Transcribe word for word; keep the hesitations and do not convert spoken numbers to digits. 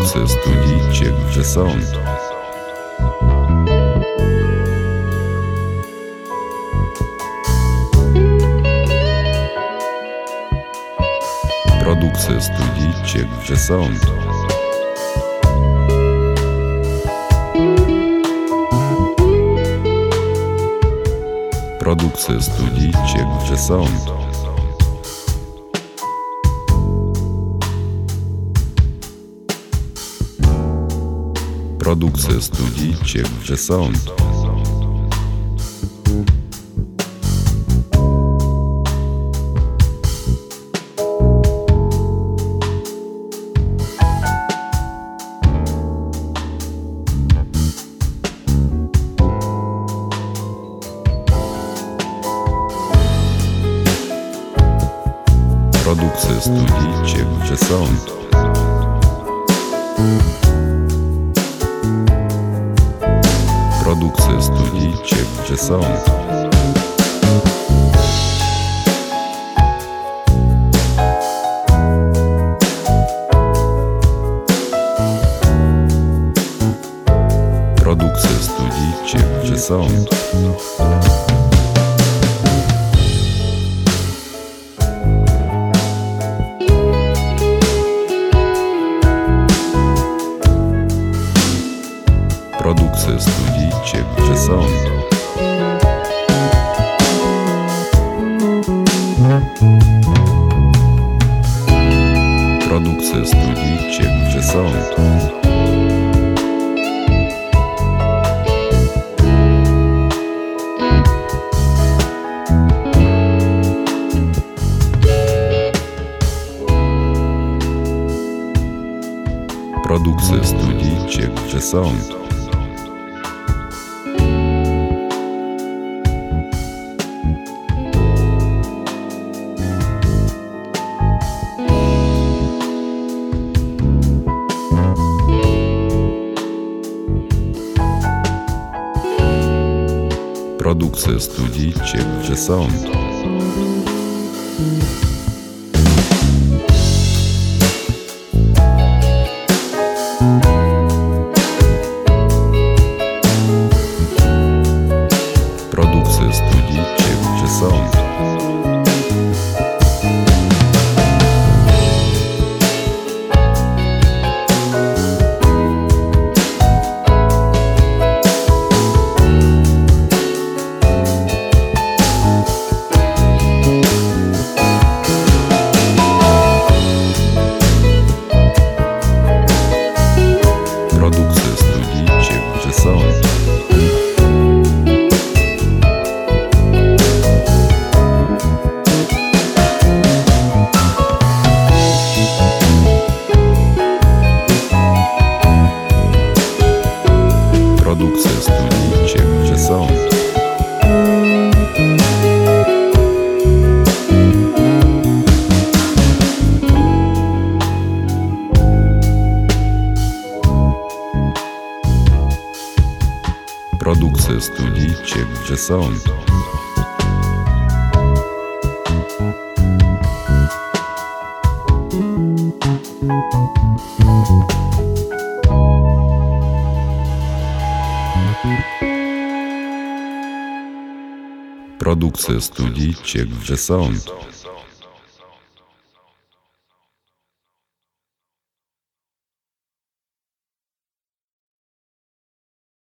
Продукция студии Check the Sound. Продукция студии Check the Sound. Продукция студии Check the Sound. Продукция студии Check the Sound. Продукция студии Check the Sound. Продукция студии Check the Sound. Продукция студии Check the Sound. Продукция студии Check the Sound. Продукция студии Check the Sound. Продукция студии Check the Sound. Продукция студии Check the Sound. Продукция студии Check the Sound. Продукция студии Check the Sound. Продукция студии Check the Sound. Продукция студии Check the Sound. Продукция студии Check the Sound.